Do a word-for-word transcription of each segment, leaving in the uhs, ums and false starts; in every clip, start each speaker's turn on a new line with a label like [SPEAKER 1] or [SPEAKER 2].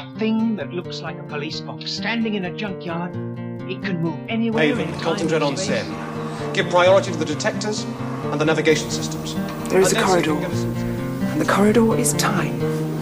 [SPEAKER 1] A thing that looks like a police box standing in a junkyard. It can move anywhere.
[SPEAKER 2] Haven, concentrate on Sen. Give priority to the detectors and the navigation systems.
[SPEAKER 3] There is a corridor, and the corridor is time.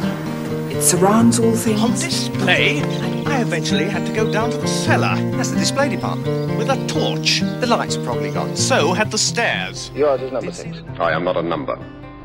[SPEAKER 3] It surrounds all things.
[SPEAKER 4] On display, I eventually had to go down to the cellar.
[SPEAKER 5] That's the display department.
[SPEAKER 4] With a torch.
[SPEAKER 5] The lights are probably gone.
[SPEAKER 4] So had the stairs.
[SPEAKER 6] Yours is number six.
[SPEAKER 7] I am not a number.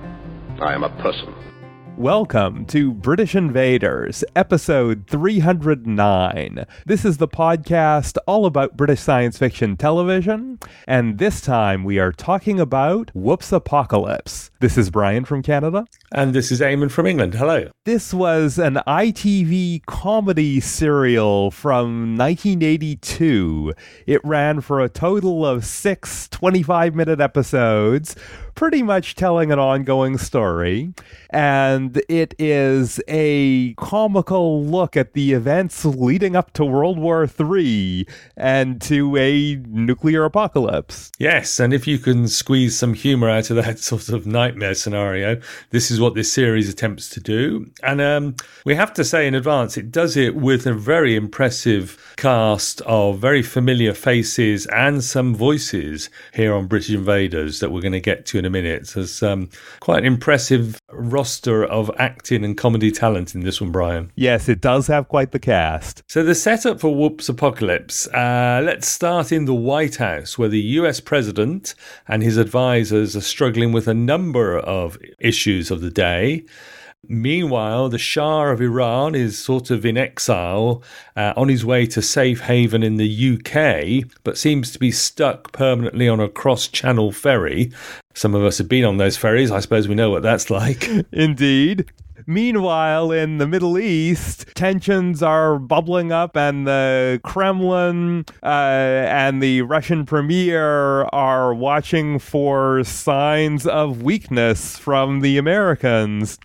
[SPEAKER 7] I am a person.
[SPEAKER 8] Welcome to British Invaders, episode three hundred nine. This is the podcast all about British science fiction television, and this time we are talking about Whoops Apocalypse. This is Brian from Canada.
[SPEAKER 9] And this is Eamon from England. Hello.
[SPEAKER 8] This was an I T V comedy serial from nineteen eighty-two. It ran for a total of six twenty-five minute episodes, pretty much telling an ongoing story, and it is a comical look at the events leading up to World War Three and to a nuclear apocalypse.
[SPEAKER 9] Yes, and if you can squeeze some humour out of that sort of nightmare scenario, this is what this series attempts to do. And um, we have to say in advance, it does it with a very impressive cast of very familiar faces and some voices here on British Invaders that we're going to get to in a minute. There's um, quite an impressive roster of acting and comedy talent in this one, Brian.
[SPEAKER 8] Yes, it does have quite the cast.
[SPEAKER 9] So the setup for Whoops Apocalypse, uh, let's start in the White House, where the U S president and his advisors are struggling with a number of issues of the day. Meanwhile, the Shah of Iran is sort of in exile uh, on his way to safe haven in the U K, but seems to be stuck permanently on a cross-channel ferry. Some of us have been on those ferries. I suppose we know what that's like.
[SPEAKER 8] Indeed. Meanwhile, in the Middle East, tensions are bubbling up, and the Kremlin uh, and the Russian premier are watching for signs of weakness from the Americans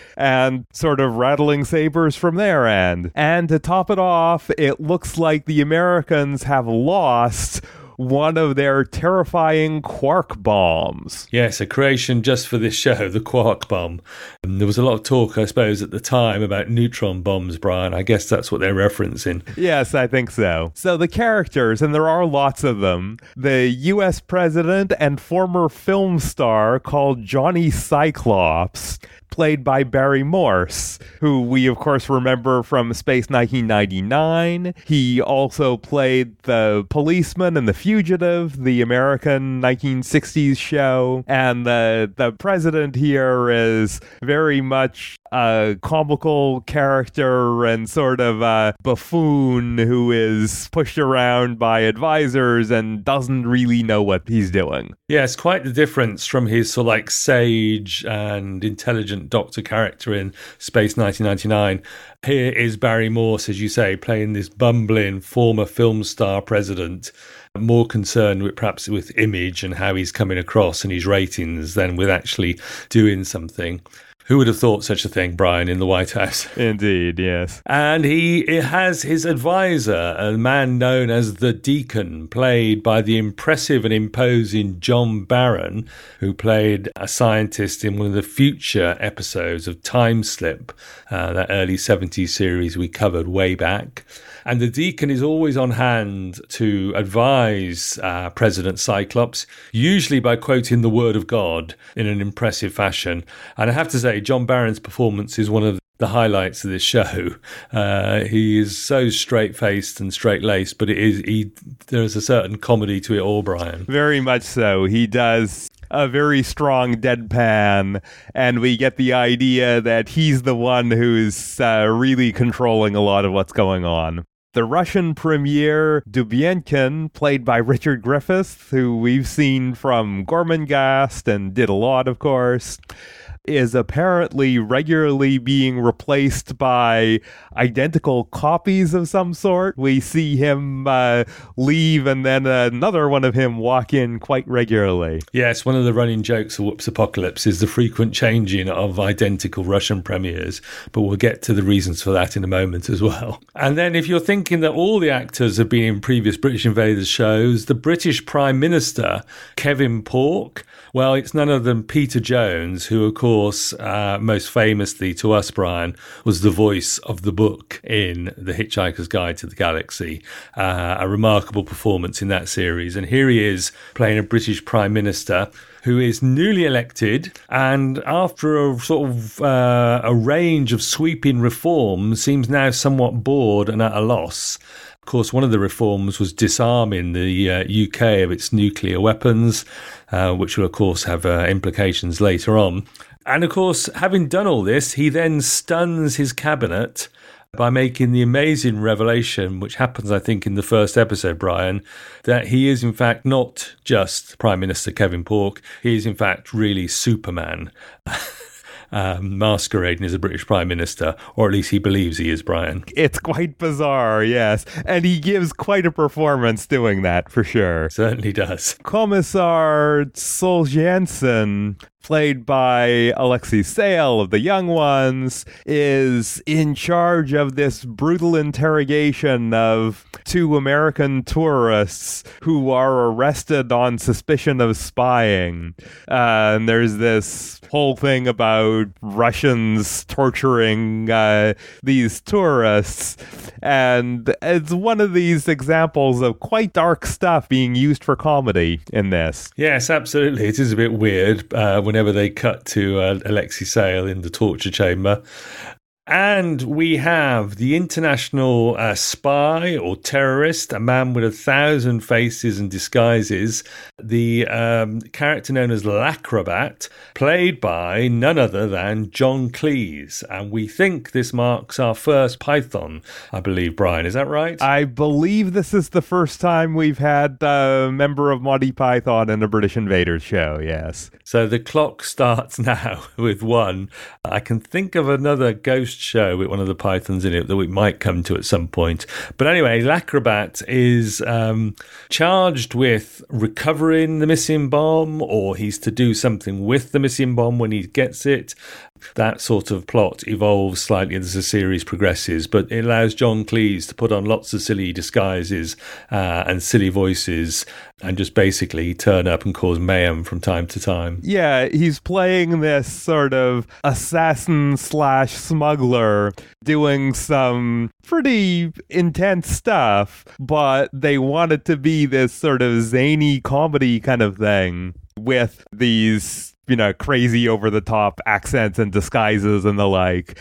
[SPEAKER 8] and sort of rattling sabers from their end. And to top it off, it looks like the Americans have lost one of their terrifying quark bombs.
[SPEAKER 9] Yes, a creation just for this show, the quark bomb. And there was a lot of talk, I suppose, at the time about neutron bombs, Brian. I guess that's what they're referencing.
[SPEAKER 8] Yes, I think so. So the characters, and there are lots of them, the U S president and former film star called Johnny Cyclops, played by Barry Morse, who we, of course, remember from Space nineteen ninety-nine. He also played the policeman in The Fugitive, the American nineteen sixties show. And the, the president here is very much a comical character and sort of a buffoon who is pushed around by advisors and doesn't really know what he's doing.
[SPEAKER 9] Yes, quite the difference from his sort of like sage and intelligent doctor character in Space nineteen ninety-nine. Here is Barry Morse, as you say, playing this bumbling former film star president, more concerned with perhaps with image and how he's coming across and his ratings than with actually doing something. Who would have thought such a thing, Brian, in the White House?
[SPEAKER 8] Indeed, yes.
[SPEAKER 9] And he has his advisor, a man known as the Deacon, played by the impressive and imposing John Barron, who played a scientist in one of the future episodes of Time Slip, uh, that early seventies series we covered way back. And the Deacon is always on hand to advise uh, President Cyclops, usually by quoting the Word of God in an impressive fashion. And I have to say, John Barron's performance is one of the highlights of this show. Uh, he is so straight-faced and straight-laced, but it is he. There is a certain comedy to it all, Brian.
[SPEAKER 8] Very much so. He does a very strong deadpan, and we get the idea that he's the one who's uh, really controlling a lot of what's going on. The Russian premier, Dubyankin, played by Richard Griffiths, who we've seen from Gormenghast and did a lot, of course, is apparently regularly being replaced by identical copies of some sort. We see him uh, leave and then another one of him walk in quite regularly.
[SPEAKER 9] Yes, one of the running jokes of Whoops Apocalypse is the frequent changing of identical Russian premiers, but we'll get to the reasons for that in a moment as well. And then if you're thinking that all the actors have been in previous British Invaders shows, the British Prime Minister, Kevin Pork, well, it's none other than Peter Jones, who, of course, course, uh, most famously to us, Brian, was the voice of the Book in The Hitchhiker's Guide to the Galaxy. Uh, a remarkable performance in that series. And here he is playing a British Prime Minister who is newly elected, and after a sort of uh, a range of sweeping reforms, seems now somewhat bored and at a loss. Of course, one of the reforms was disarming the uh, U K of its nuclear weapons, uh, which will, of course, have uh, implications later on. And, of course, having done all this, he then stuns his cabinet by making the amazing revelation, which happens, I think, in the first episode, Brian, that he is, in fact, not just Prime Minister Kevin Pork. He is, in fact, really Superman. Um, masquerading as a British Prime Minister, or at least he believes he is, Brian.
[SPEAKER 8] It's quite bizarre, yes. And he gives quite a performance doing that, for sure.
[SPEAKER 9] Certainly does.
[SPEAKER 8] Commissar Solzhenitsyn, played by Alexei Sayle of The Young Ones, is in charge of this brutal interrogation of two American tourists who are arrested on suspicion of spying. Uh, and there's this whole thing about Russians torturing uh, these tourists. And it's one of these examples of quite dark stuff being used for comedy in this.
[SPEAKER 9] Yes, absolutely. It is a bit weird uh, whenever they cut to uh, Alexei Sayle in the torture chamber. And we have the international uh, spy or terrorist, a man with a thousand faces and disguises, the um, character known as Lacrobat, played by none other than John Cleese. And we think this marks our first Python, I believe, Brian. Is that right?
[SPEAKER 8] I believe this is the first time we've had a member of Monty Python in a British Invaders show, yes.
[SPEAKER 9] So the clock starts now with one. I can think of another ghost show with one of the Pythons in it that we might come to at some point. But anyway, Lacrobat is um, charged with recovering the missing bomb, or he's to do something with the missing bomb when he gets it. That sort of plot evolves slightly as the series progresses, but it allows John Cleese to put on lots of silly disguises uh, and silly voices and just basically turn up and cause mayhem from time to time.
[SPEAKER 8] Yeah, he's playing this sort of assassin slash smuggler doing some pretty intense stuff, but they want it to be this sort of zany comedy kind of thing with these, you know, crazy over-the-top accents and disguises and the like.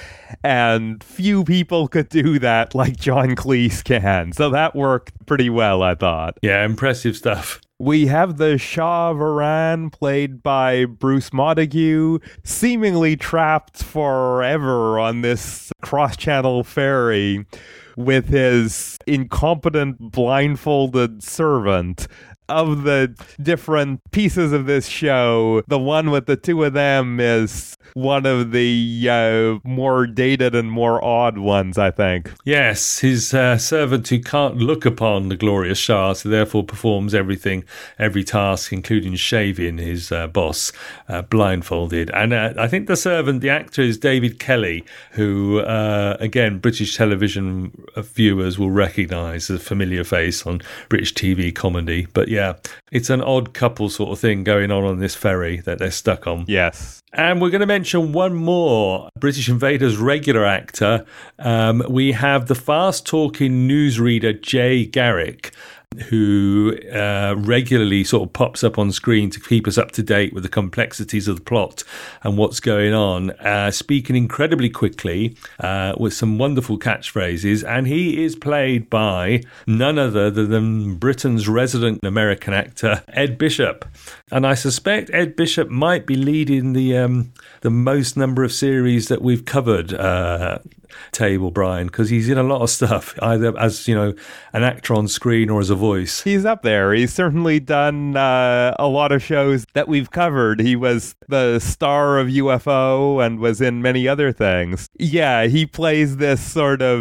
[SPEAKER 8] And few people could do that like John Cleese can. So that worked pretty well, I thought.
[SPEAKER 9] Yeah, impressive stuff.
[SPEAKER 8] We have the Shah of Iran, played by Bruce Montague, seemingly trapped forever on this cross-channel ferry with his incompetent blindfolded servant. Of the different pieces of this show, the one with the two of them is one of the uh, more dated and more odd ones, I think.
[SPEAKER 9] Yes, his uh, servant who can't look upon the glorious Shah, so therefore performs everything, every task, including shaving his uh, boss, uh, blindfolded. And uh, I think the servant, the actor, is David Kelly, who, uh, again, British television viewers will recognise as a familiar face on British T V comedy. But yeah, it's an odd couple sort of thing going on on this ferry that they're stuck on.
[SPEAKER 8] Yes.
[SPEAKER 9] And we're going to mention one more British Invaders regular actor. Um, we have the fast-talking newsreader Jay Garrick, who uh, regularly sort of pops up on screen to keep us up to date with the complexities of the plot and what's going on, uh, speaking incredibly quickly uh, with some wonderful catchphrases. And he is played by none other than Britain's resident American actor, Ed Bishop. And I suspect Ed Bishop might be leading the um, the most number of series that we've covered uh, table, Brian, because he's in a lot of stuff, either as, you know, an actor on screen or as a voice.
[SPEAKER 8] He's up there. He's certainly done uh, a lot of shows that we've covered. He was the star of U F O and was in many other things. Yeah, he plays this sort of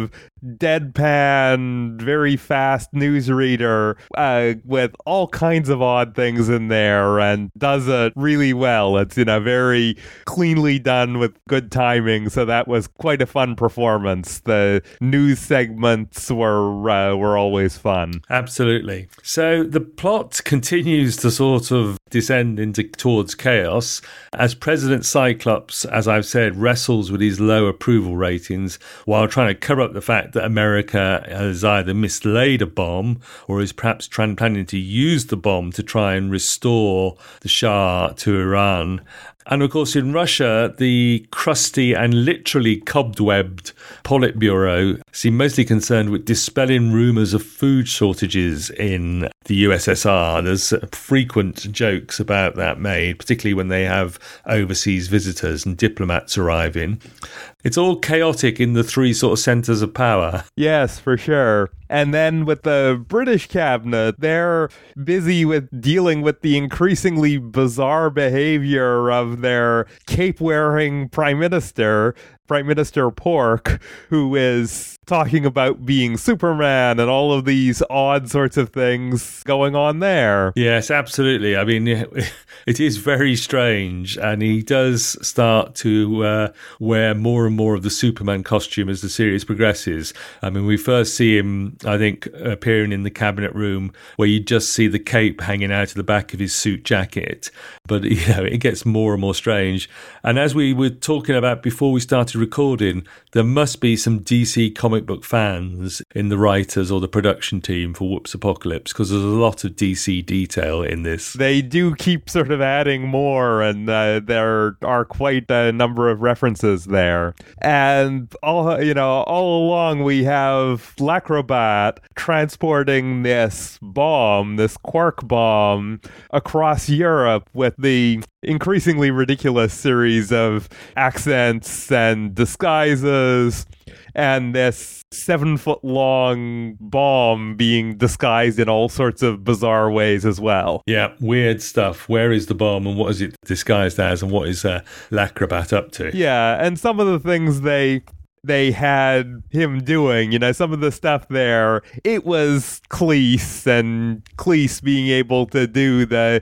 [SPEAKER 8] deadpan, very fast newsreader uh, with all kinds of odd things in there and does it really well. It's, you know, very cleanly done with good timing, so that was quite a fun performance. The news segments were uh, were always fun.
[SPEAKER 9] Absolutely. So the plot continues to sort of descend into towards chaos as President Cyclops, as I've said, wrestles with his low approval ratings while trying to cover up the fact that America has either mislaid a bomb or is perhaps trying, planning to use the bomb to try and restore the Shah to Iran. And of course, in Russia, the crusty and literally cobwebbed Politburo seem mostly concerned with dispelling rumours of food shortages in the U S S R. There's frequent jokes about that made, particularly when they have overseas visitors and diplomats arriving. It's all chaotic in the three sort of centres of power.
[SPEAKER 8] Yes, for sure. And then with the British cabinet, they're busy with dealing with the increasingly bizarre behavior of their cape-wearing prime minister, Prime Minister Pork, who is talking about being Superman and all of these odd sorts of things going on there.
[SPEAKER 9] Yes, absolutely. I mean, it is very strange, and he does start to uh, wear more and more of the Superman costume as the series progresses. I mean, we first see him, I think, appearing in the cabinet room where you just see the cape hanging out of the back of his suit jacket. But, you know, it gets more and more strange. And as we were talking about before we started recording, there must be some D C comic book fans in the writers or the production team for Whoops Apocalypse, because there's a lot of D C detail in this.
[SPEAKER 8] They do keep sort of adding more, and uh, there are quite a number of references there. And all you know, all along we have L'acrobat transporting this bomb, this quark bomb, across Europe with the increasingly ridiculous series of accents and disguises, and this seven foot long bomb being disguised in all sorts of bizarre ways as well.
[SPEAKER 9] Yeah, weird stuff. Where is the bomb and what is it disguised as, and what is uh, L'acrobat up to?
[SPEAKER 8] Yeah, and some of the things they they had him doing, you know, some of the stuff there, it was Cleese, and Cleese being able to do the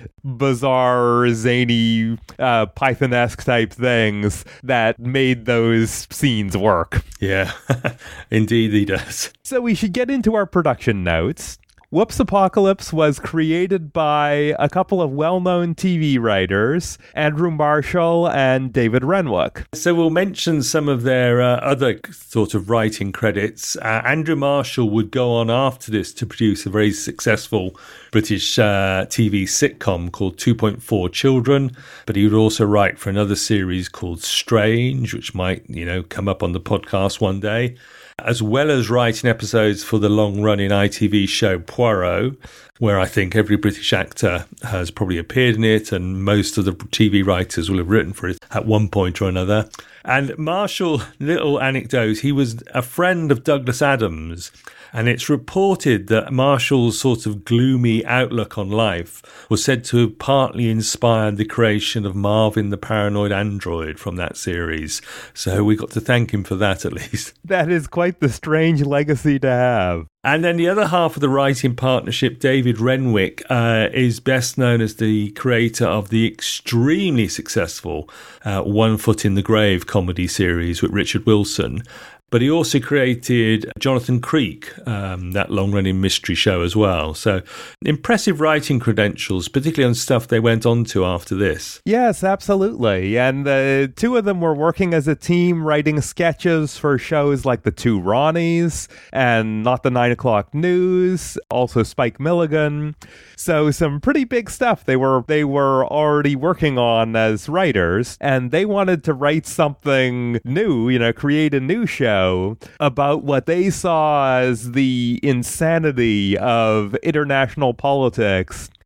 [SPEAKER 8] bizarre, zany, uh, Python-esque type things that made those scenes work.
[SPEAKER 9] Yeah, indeed he does.
[SPEAKER 8] So we should get into our production notes. Whoops Apocalypse was created by a couple of well-known T V writers, Andrew Marshall and David Renwick.
[SPEAKER 9] So we'll mention some of their uh, other sort of writing credits. Uh, Andrew Marshall would go on after this to produce a very successful British uh, T V sitcom called two point four Children, but he would also write for another series called Strange, which might, you know, come up on the podcast one day, as well as writing episodes for the long-running I T V show Poirot, where I think every British actor has probably appeared in it, and most of the T V writers will have written for it at one point or another. And Marshall, little anecdote, he was a friend of Douglas Adams, and it's reported that Marshall's sort of gloomy outlook on life was said to have partly inspired the creation of Marvin the Paranoid Android from that series. So we got to thank him for that, at least.
[SPEAKER 8] That is quite the strange legacy to have.
[SPEAKER 9] And then the other half of the writing partnership, David Renwick, uh, is best known as the creator of the extremely successful uh, One Foot in the Grave comedy series with Richard Wilson. But he also created Jonathan Creek, um, that long-running mystery show as well. So impressive writing credentials, particularly on stuff they went on to after this.
[SPEAKER 8] Yes, absolutely. And the two of them were working as a team, writing sketches for shows like The Two Ronnies and Not the Nine O'Clock News, also Spike Milligan. So some pretty big stuff they were they were already working on as writers, and they wanted to write something new, you know, create a new show about what they saw as the insanity of international politics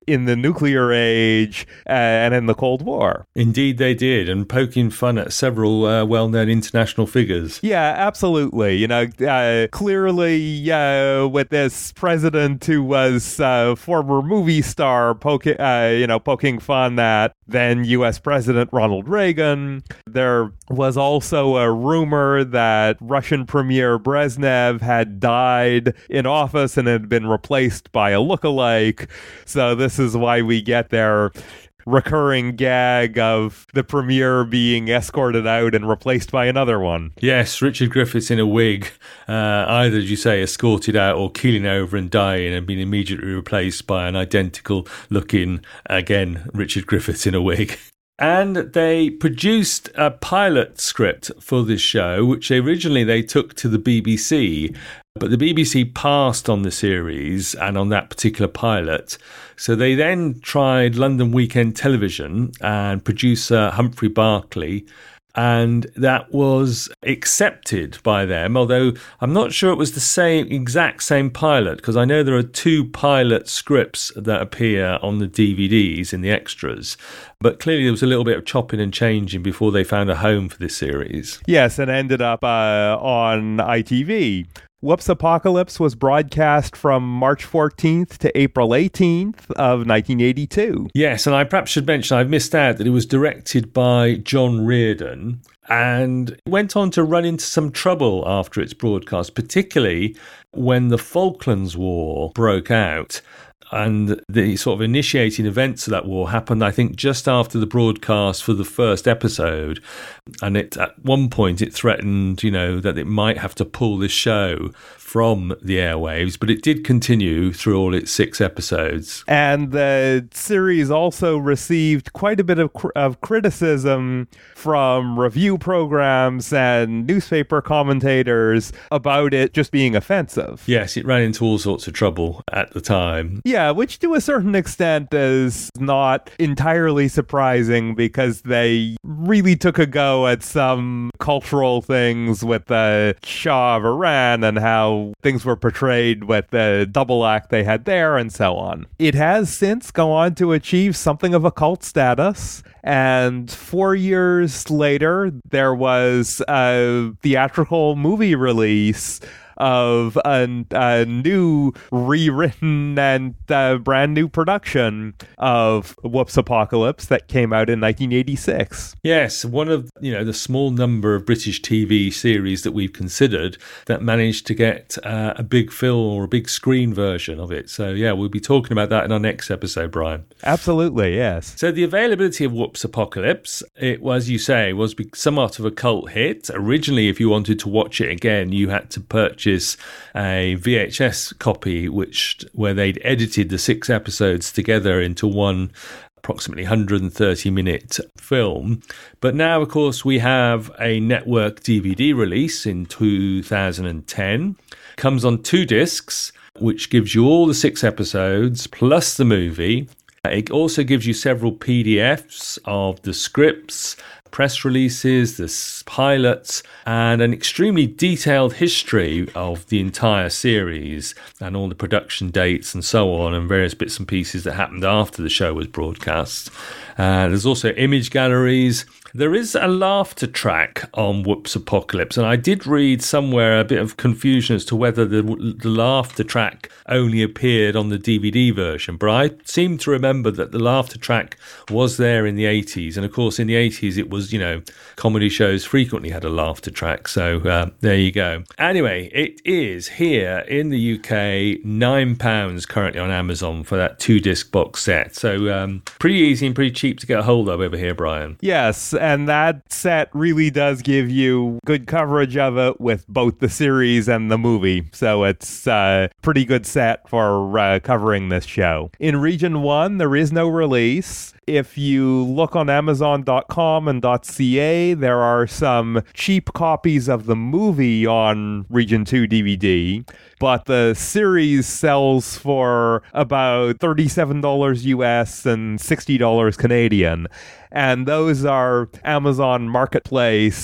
[SPEAKER 8] in the nuclear age uh, and in the Cold War.
[SPEAKER 9] Indeed, they did, and poking fun at several uh, well-known international figures.
[SPEAKER 8] Yeah, absolutely. You know, uh, clearly uh, with this president who was a uh, former movie star, poking, uh, you know, poking fun at then U S President Ronald Reagan. There was also a rumor that Russian Premier Brezhnev had died in office and had been replaced by a lookalike. So this is why we get their recurring gag of the premier being escorted out and replaced by another one.
[SPEAKER 9] Yes, Richard Griffiths in a wig, uh, either, as you say, escorted out or keeling over and dying and being immediately replaced by an identical looking, again, Richard Griffiths in a wig. And they produced a pilot script for this show, which originally they took to the B B C. But the B B C passed on the series and on that particular pilot. So they then tried London Weekend Television and producer Humphrey Barclay, and that was accepted by them, although I'm not sure it was the same exact same pilot, because I know there are two pilot scripts that appear on the D V Ds in the extras. But clearly there was a little bit of chopping and changing before they found a home for this series.
[SPEAKER 8] Yes, and ended up uh, on I T V. Whoops Apocalypse was broadcast from March fourteenth to April eighteenth of nineteen eighty-two.
[SPEAKER 9] Yes, and I perhaps should mention, I've missed out that it was directed by John Reardon and went on to run into some trouble after its broadcast, particularly when the Falklands War broke out. And the sort of initiating events of that war happened, I think, just after the broadcast for the first episode. And it, at one point, it threatened, you know, that it might have to pull this show from the airwaves, but it did continue through all its six episodes.
[SPEAKER 8] And the series also received quite a bit of, cr- of criticism from review programs and newspaper commentators about it just being offensive.
[SPEAKER 9] Yes, it ran into all sorts of trouble at the time.
[SPEAKER 8] Yeah, which to a certain extent is not entirely surprising because they really took a go at some cultural things with the Shah of Iran and how things were portrayed with the double act they had there and so on. It has since gone on to achieve something of a cult status. And four years later, there was a theatrical movie release of a, a new, rewritten and uh, brand new production of Whoops Apocalypse that came out in nineteen eighty-six.
[SPEAKER 9] Yes, one of you know the small number of British T V series that we've considered that managed to get uh, a big film or a big screen version of it. So yeah, we'll be talking about that in our next episode, Brian.
[SPEAKER 8] Absolutely, yes.
[SPEAKER 9] So the availability of Whoops Apocalypse, it was, you say, was somewhat of a cult hit. Originally, if you wanted to watch it again, you had to purchase a V H S copy, which where they'd edited the six episodes together into one approximately one hundred thirty minute film. But now, of course, we have a network D V D release in two thousand ten. Comes on two discs, which gives you all the six episodes plus the movie. It also gives you several P D Fs of the scripts, press releases, the pilots, and an extremely detailed history of the entire series and all the production dates and so on, and various bits and pieces that happened after the show was broadcast. Uh, there's also image galleries. There is a laughter track on Whoops Apocalypse, and I did read somewhere a bit of confusion as to whether the, the laughter track only appeared on the D V D version, but I seem to remember that the laughter track was there in the eighties, and of course in the eighties it was, you know, comedy shows frequently had a laughter track, so uh, there you go. Anyway, it is here in the U K, nine pounds currently on Amazon for that two-disc box set, so um, pretty easy and pretty cheap to get a hold of over here, Brian.
[SPEAKER 8] Yes, and that set really does give you good coverage of it with both the series and the movie. So it's a pretty good set for uh, covering this show. In Region one, there is no release. If you look on Amazon dot com and .ca, there are some cheap copies of the movie on Region two D V D, but the series sells for about thirty-seven dollars U S and sixty dollars Canadian. And those are Amazon Marketplace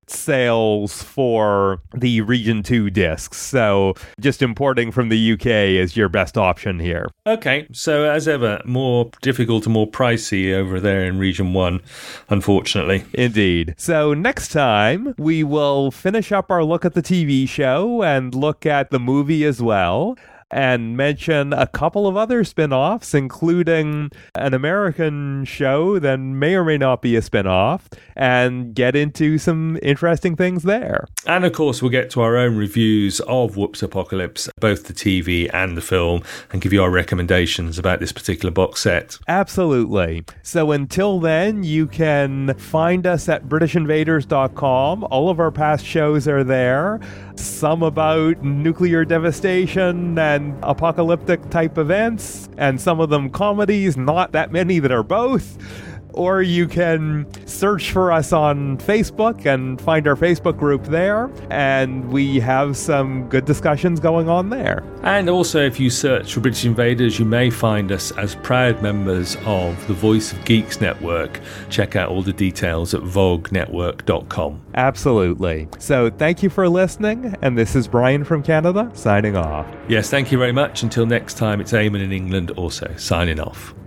[SPEAKER 8] sales for the Region two discs. So just importing from the U K is your best option here.
[SPEAKER 9] Okay, so as ever, more difficult and more pricey over there in Region one, unfortunately.
[SPEAKER 8] Indeed. So next time, we will finish up our look at the T V show and look at the movie as well, and mention a couple of other spin-offs, including an American show that may or may not be a spin-off, and get into some interesting things there.
[SPEAKER 9] And of course, we'll get to our own reviews of Whoops Apocalypse, both the T V and the film, and give you our recommendations about this particular box set.
[SPEAKER 8] Absolutely. So until then, you can find us at british invaders dot com. All of our past shows are there. Some about nuclear devastation and apocalyptic type events, and some of them comedies, not that many that are both. Or you can search for us on Facebook and find our Facebook group there, and we have some good discussions going on there.
[SPEAKER 9] And also, if you search for British Invaders, you may find us as proud members of the Voice of Geeks Network. Check out all the details at vogue network dot com.
[SPEAKER 8] Absolutely. So thank you for listening, and this is Brian from Canada, signing off.
[SPEAKER 9] Yes, thank you very much. Until next time, it's Eamon in England also, signing off.